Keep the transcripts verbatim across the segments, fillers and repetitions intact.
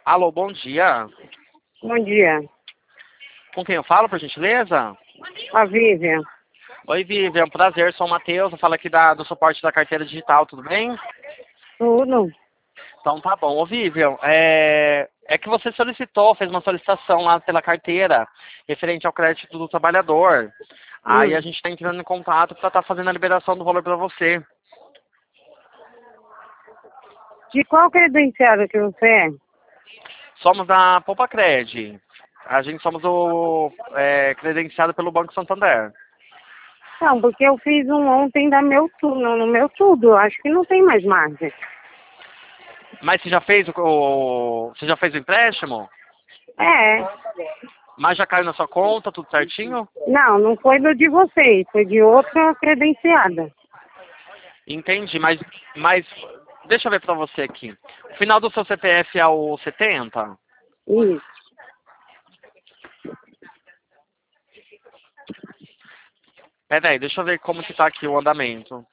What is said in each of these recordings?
Alô, bom dia. Bom dia. Com quem eu falo, por gentileza? A Vivian. Oi, Vivian. Prazer, sou o Matheus. Eu falo aqui da, do suporte da carteira digital, tudo bem? Tudo. Então tá bom. Ô, Vivian, é, é que você solicitou, fez uma solicitação lá pela carteira, referente ao crédito do trabalhador. Aí a Hum. gente está entrando em contato para estar fazendo a liberação do valor para você. De qual credenciado que você é? Somos da Poupa Cred. A gente somos o é, credenciado pelo Banco Santander. Não, porque eu fiz um ontem da meu turno, no meu tudo. Acho que não tem mais margem. Mas você já fez o, o você já fez o empréstimo? É. Mas já caiu na sua conta, tudo certinho? Não, não foi do de vocês, foi de outra credenciada. Entendi, mas, mas deixa eu ver pra você aqui. O final do seu C P F é o setenta? Isso. Pera aí, deixa eu ver como que tá aqui o andamento.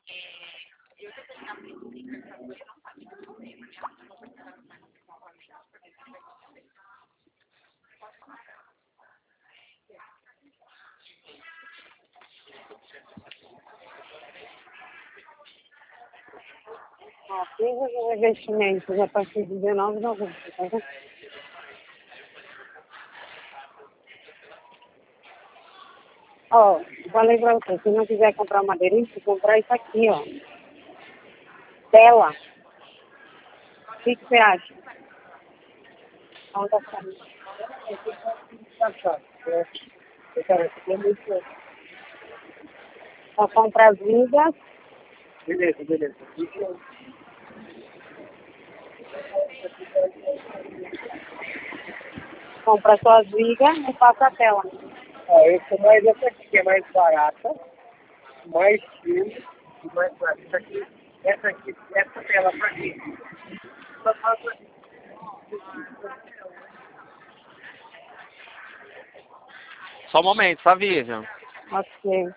Ó, fiz os investimentos a partir de dezenove de agosto, tá vendo? Ó, falei pra você, se não quiser comprar madeirista, comprar isso aqui, ó. Tela. O que que você acha? Então tá certo. Só compra as vigas. Beleza, beleza. Compra suas vigas e passa a tela. Ó, eu sou mais essa aqui, que é mais barata, mais firme e mais barata. Essa aqui, essa aqui, essa tela pra quê? Só passa Só um momento, tá, Vivian? Ok.